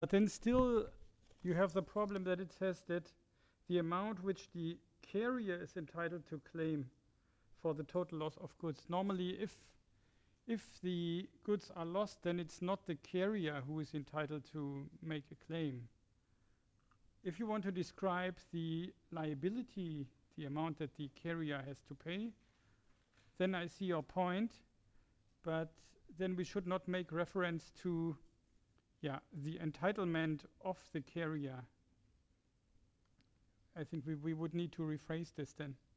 But then still you have the problem that it says that the amount which the carrier is entitled to claim for the total loss of goods. Normally, if the goods are lost, then it's not the carrier who is entitled to make a claim. If you want to describe the liability, the amount that the carrier has to pay, then I see your point. But then we should not make reference to, yeah, the entitlement of the carrier. I think we would need to rephrase this then.